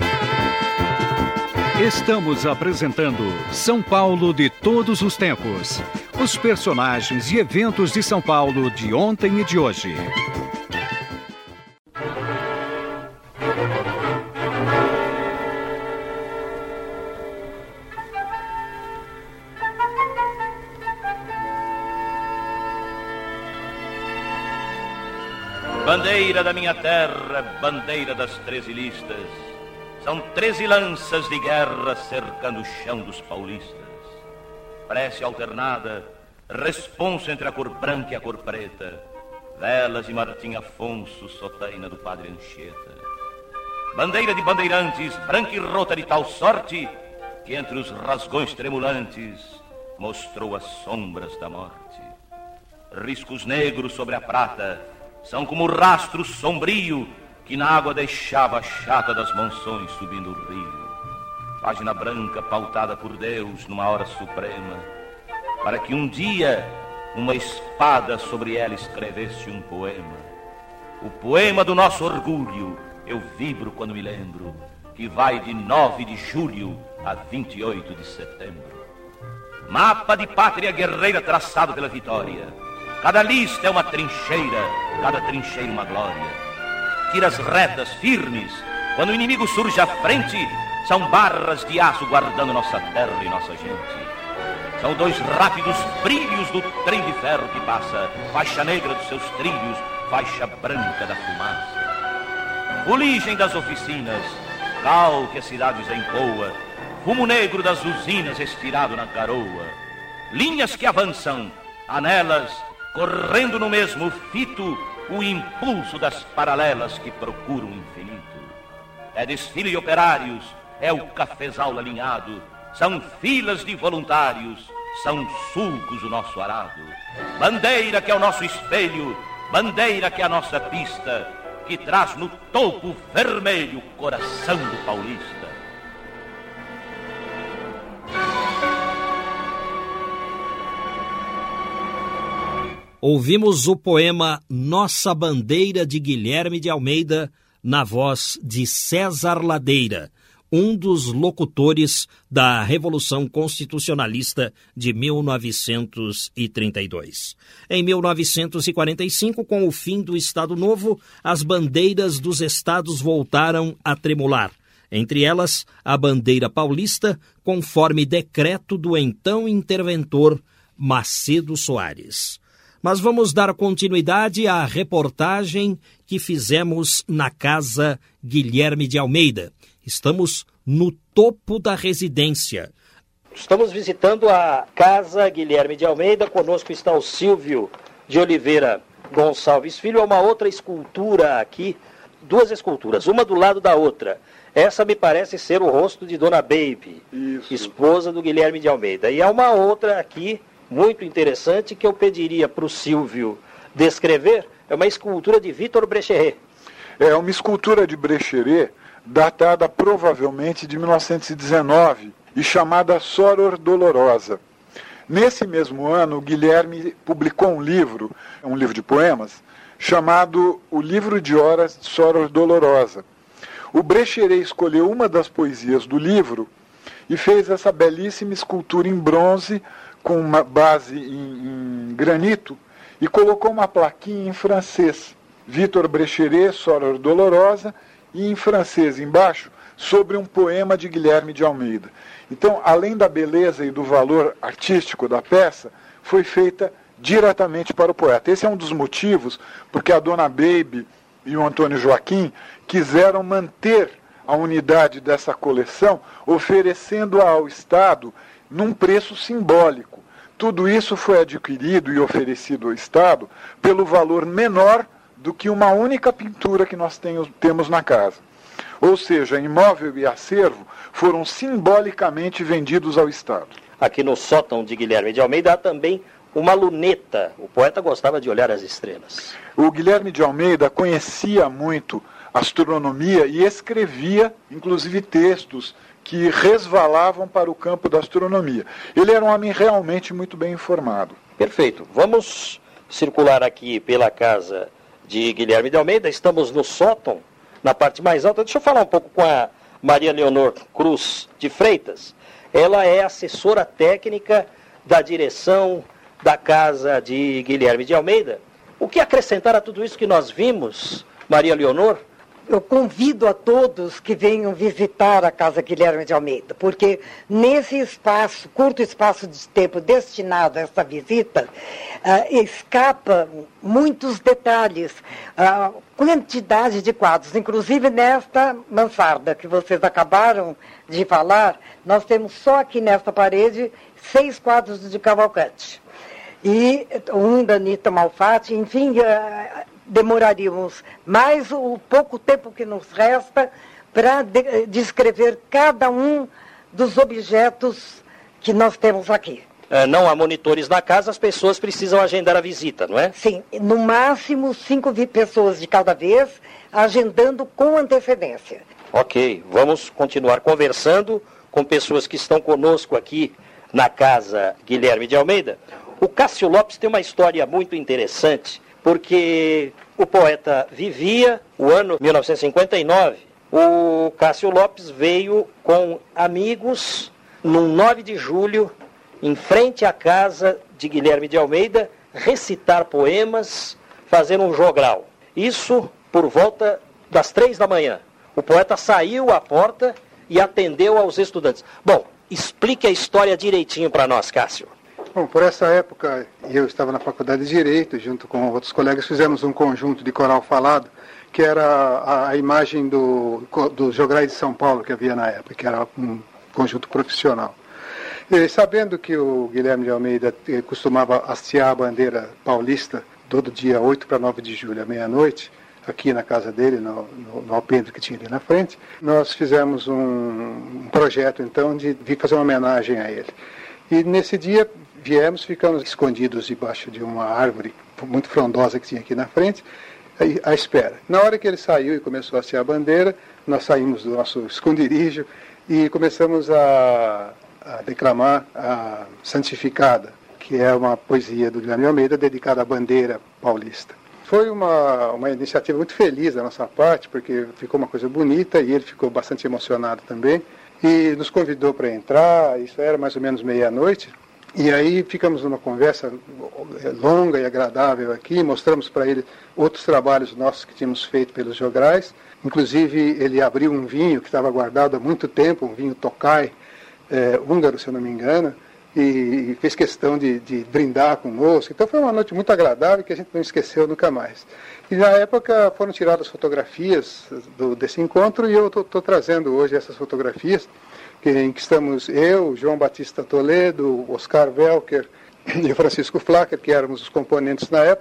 Estamos apresentando São Paulo de todos os tempos. Os personagens e eventos de São Paulo de ontem e de hoje. Bandeira da minha terra, bandeira das treze listas. São treze lanças de guerra cercando o chão dos paulistas. Prece alternada, responso entre a cor branca e a cor preta. Velas e Martim Afonso, sotaina do padre Anchieta. Bandeira de bandeirantes, branca e rota de tal sorte, que entre os rasgões tremulantes mostrou as sombras da morte. Riscos negros sobre a prata são como rastro sombrio que na água deixava a chata das monções subindo o rio. Página branca pautada por Deus numa hora suprema, para que um dia uma espada sobre ela escrevesse um poema. O poema do nosso orgulho, eu vibro quando me lembro, que vai de nove de julho a vinte e oito de setembro. Mapa de pátria guerreira traçado pela vitória. Cada lista é uma trincheira, cada trincheira uma glória. Tiras retas, firmes, quando o inimigo surge à frente, são barras de aço guardando nossa terra e nossa gente. São dois rápidos brilhos do trem de ferro que passa, faixa negra dos seus trilhos, faixa branca da fumaça. Fuligem das oficinas, cal que as cidades empoa, fumo negro das usinas estirado na garoa. Linhas que avançam, há nelas, correndo no mesmo fito, o impulso das paralelas que procuram o infinito. É desfile de operários, é o cafezal alinhado, são filas de voluntários, são sulcos o nosso arado. Bandeira que é o nosso espelho, bandeira que é a nossa pista, que traz no topo vermelho o coração do paulista. Ouvimos o poema Nossa Bandeira, de Guilherme de Almeida, na voz de César Ladeira, um dos locutores da Revolução Constitucionalista de mil novecentos e trinta e dois. Em mil novecentos e quarenta e cinco, com o fim do Estado Novo, as bandeiras dos estados voltaram a tremular. Entre elas, a bandeira paulista, conforme decreto do então interventor Macedo Soares. Mas vamos dar continuidade à reportagem que fizemos na Casa Guilherme de Almeida. Estamos no topo da residência. Estamos visitando a Casa Guilherme de Almeida. Conosco está o Silvio de Oliveira Gonçalves Filho. É uma outra escultura aqui duas esculturas, uma do lado da outra. Essa me parece ser o rosto de Dona Baby, Isso. esposa do Guilherme de Almeida. E há uma outra aqui, muito interessante, que eu pediria para o Silvio descrever. É uma escultura de Victor Brecheret. É uma escultura de Brecheret, datada provavelmente de mil novecentos e dezenove e chamada Soror Dolorosa. Nesse mesmo ano, o Guilherme publicou um livro, um livro de poemas, chamado O Livro de Horas de Soror Dolorosa. O Brecheret escolheu uma das poesias do livro e fez essa belíssima escultura em bronze, com uma base em, em granito, e colocou uma plaquinha em francês, Victor Brecheret, Soror Dolorosa, e em francês embaixo, sobre um poema de Guilherme de Almeida. Então, além da beleza e do valor artístico da peça, foi feita diretamente para o poeta. Esse é um dos motivos porque a Dona Baby e o Antônio Joaquim quiseram manter a unidade dessa coleção, oferecendo-a ao Estado num preço simbólico. Tudo isso foi adquirido e oferecido ao Estado pelo valor menor do que uma única pintura que nós temos na casa. Ou seja, imóvel e acervo foram simbolicamente vendidos ao Estado. Aqui no sótão de Guilherme de Almeida há também uma luneta. O poeta gostava de olhar as estrelas. O Guilherme de Almeida conhecia muito astronomia e escrevia, inclusive, textos que resvalavam para o campo da astronomia. Ele era um homem realmente muito bem informado. Perfeito. Vamos circular aqui pela casa de Guilherme de Almeida. Estamos no sótão, na parte mais alta. Deixa eu falar um pouco com a Maria Leonor Cruz de Freitas. Ela é assessora técnica da direção da casa de Guilherme de Almeida. O que acrescentar a tudo isso que nós vimos, Maria Leonor? Eu convido a todos que venham visitar a Casa Guilherme de Almeida, porque nesse espaço, curto espaço de tempo destinado a essa visita, uh, escapa muitos detalhes, uh, quantidade de quadros, inclusive nesta mansarda que vocês acabaram de falar, nós temos só aqui nesta parede seis quadros de Cavalcante. E um da Anita Malfatti, enfim, uh, demoraríamos mais o pouco tempo que nos resta para de, descrever cada um dos objetos que nós temos aqui. É, não há monitores na casa, as pessoas precisam agendar a visita, não é? Sim, no máximo cinco pessoas de cada vez, agendando com antecedência. Ok, vamos continuar conversando com pessoas que estão conosco aqui na casa Guilherme de Almeida. O Cássio Lopes tem uma história muito interessante, porque o poeta vivia o ano mil novecentos e cinquenta e nove. O Cássio Lopes veio com amigos no nove de julho, em frente à casa de Guilherme de Almeida, recitar poemas, fazer um jogral. Isso por volta das três da manhã. O poeta saiu à porta e atendeu aos estudantes. Bom, explique a história direitinho para nós, Cássio. Bom, por essa época, eu estava na Faculdade de Direito, junto com outros colegas, fizemos um conjunto de coral falado, que era a, a imagem do, do Jograis de São Paulo que havia na época, que era um conjunto profissional. E, sabendo que o Guilherme de Almeida costumava hastear a bandeira paulista todo dia oito para nove de julho, à meia-noite, aqui na casa dele, no, no, no alpendre que tinha ali na frente, nós fizemos um, um projeto, então, de vir fazer uma homenagem a ele. E nesse dia viemos, ficamos escondidos debaixo de uma árvore muito frondosa que tinha aqui na frente, à espera. Na hora que ele saiu e começou a hastear a bandeira, nós saímos do nosso esconderijo e começamos a, a declamar a Santificada, que é uma poesia do Guilherme Almeida dedicada à bandeira paulista. Foi uma, uma iniciativa muito feliz da nossa parte, porque ficou uma coisa bonita e ele ficou bastante emocionado também. E nos convidou para entrar, isso era mais ou menos meia-noite, e aí ficamos numa conversa longa e agradável aqui, mostramos para ele outros trabalhos nossos que tínhamos feito pelos jograis, inclusive ele abriu um vinho que estava guardado há muito tempo, um vinho Tokai, é, húngaro, se eu não me engano, e fez questão de, de brindar conosco. Então foi uma noite muito agradável que a gente não esqueceu nunca mais. E na época foram tiradas fotografias do, desse encontro e eu estou trazendo hoje essas fotografias que, em que estamos eu, João Batista Toledo, Oscar Welker e Francisco Flacker, que éramos os componentes na época.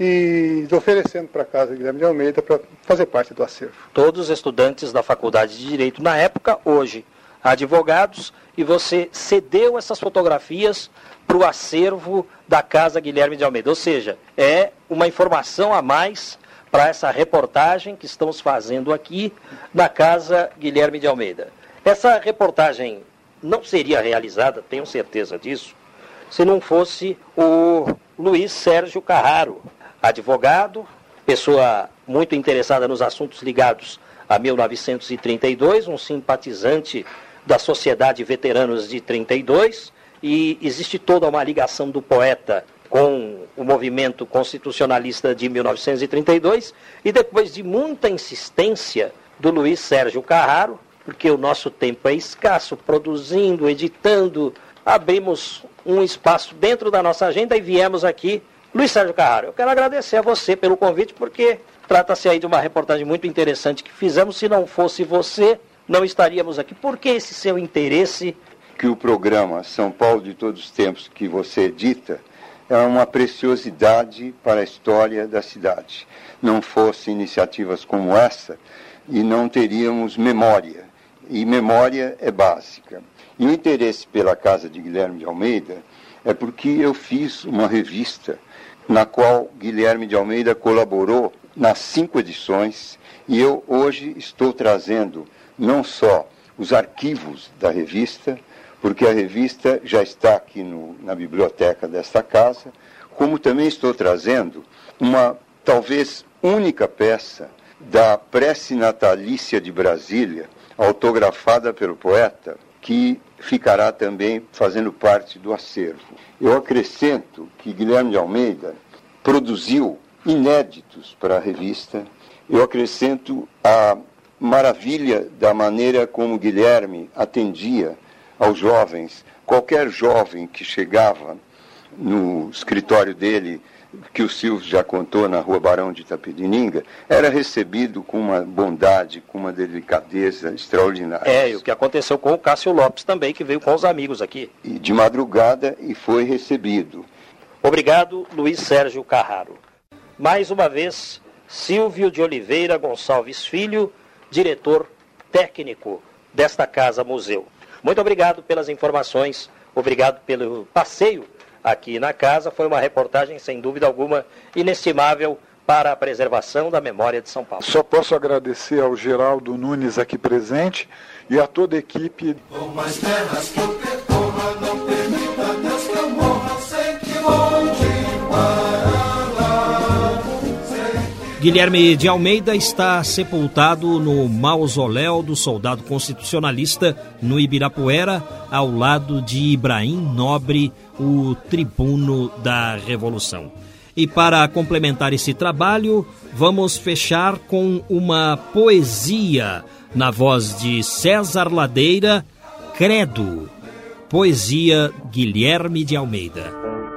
e oferecendo para a Casa Guilherme de Almeida para fazer parte do acervo. Todos estudantes da Faculdade de Direito na época, hoje advogados, e você cedeu essas fotografias para o acervo da Casa Guilherme de Almeida. Ou seja, é uma informação a mais para essa reportagem que estamos fazendo aqui na Casa Guilherme de Almeida. Essa reportagem não seria realizada, tenho certeza disso, se não fosse o Luiz Sérgio Carraro, advogado, pessoa muito interessada nos assuntos ligados a mil novecentos e trinta e dois, um simpatizante da Sociedade Veteranos de trinta e dois, e existe toda uma ligação do poeta com o movimento constitucionalista de mil novecentos e trinta e dois, e depois de muita insistência do Luiz Sérgio Carraro, porque o nosso tempo é escasso, produzindo, editando, abrimos um espaço dentro da nossa agenda e viemos aqui. Luiz Sérgio Carraro, eu quero agradecer a você pelo convite, porque trata-se aí de uma reportagem muito interessante que fizemos. Se não fosse você, não estaríamos aqui. Por que esse seu interesse? Que o programa São Paulo de Todos os Tempos que você edita é uma preciosidade para a história da cidade. Não fossem iniciativas como essa, e não teríamos memória. E memória é básica. E o interesse pela Casa de Guilherme de Almeida é porque eu fiz uma revista na qual Guilherme de Almeida colaborou nas cinco edições, e eu hoje estou trazendo não só os arquivos da revista, porque a revista já está aqui no, na biblioteca desta casa, como também estou trazendo uma, talvez, única peça da prece natalícia de Brasília, autografada pelo poeta, que ficará também fazendo parte do acervo. Eu acrescento que Guilherme de Almeida produziu inéditos para a revista. Eu acrescento a maravilha da maneira como Guilherme atendia aos jovens. Qualquer jovem que chegava no escritório dele, que o Silvio já contou, na Rua Barão de Itapetininga, era recebido com uma bondade, com uma delicadeza extraordinária. É, e o que aconteceu com o Cássio Lopes também, que veio com os amigos aqui. E de madrugada, e foi recebido. Obrigado, Luiz Sérgio Carraro. Mais uma vez, Silvio de Oliveira Gonçalves Filho, diretor técnico desta Casa Museu. Muito obrigado pelas informações, obrigado pelo passeio aqui na casa. Foi uma reportagem, sem dúvida alguma, inestimável para a preservação da memória de São Paulo. Só posso agradecer ao Geraldo Nunes aqui presente e a toda a equipe. Por mais terras que eu percorra, não permita Deus que eu morra sem que volte para lá. Guilherme de Almeida está sepultado no mausoléu do soldado constitucionalista no Ibirapuera, ao lado de Ibrahim Nobre, o tribuno da Revolução. E para complementar esse trabalho, vamos fechar com uma poesia na voz de César Ladeira, Credo, poesia Guilherme de Almeida.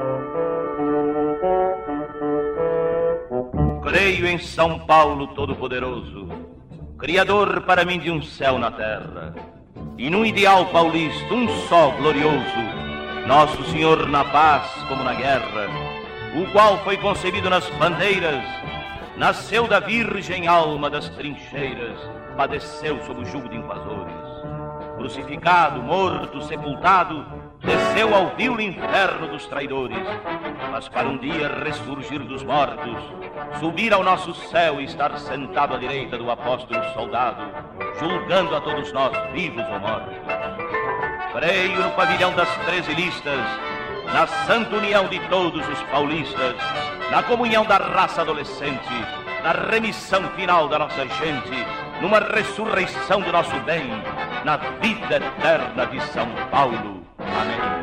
Creio em São Paulo Todo-Poderoso, Criador para mim de um céu na terra, e num ideal paulista um só glorioso, Nosso Senhor na paz como na guerra, o qual foi concebido nas bandeiras, nasceu da virgem alma das trincheiras, padeceu sob o jugo de invasores. Crucificado, morto, sepultado, desceu ao vil inferno dos traidores, mas para um dia ressurgir dos mortos, subir ao nosso céu e estar sentado à direita do apóstolo soldado, julgando a todos nós, vivos ou mortos. Creio no pavilhão das treze listas, na santa união de todos os paulistas, na comunhão da raça adolescente, na remissão final da nossa gente, numa ressurreição do nosso bem, na vida eterna de São Paulo. Amém.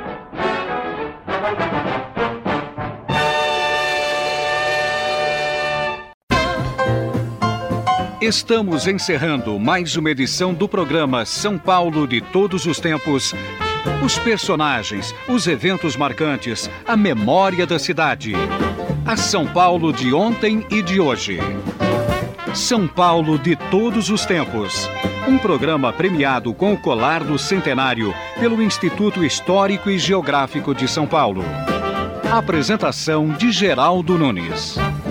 Estamos encerrando mais uma edição do programa São Paulo de Todos os Tempos. Os personagens, os eventos marcantes, a memória da cidade. A São Paulo de ontem e de hoje. São Paulo de Todos os Tempos. Um programa premiado com o colar do centenário pelo Instituto Histórico e Geográfico de São Paulo. Apresentação de Geraldo Nunes.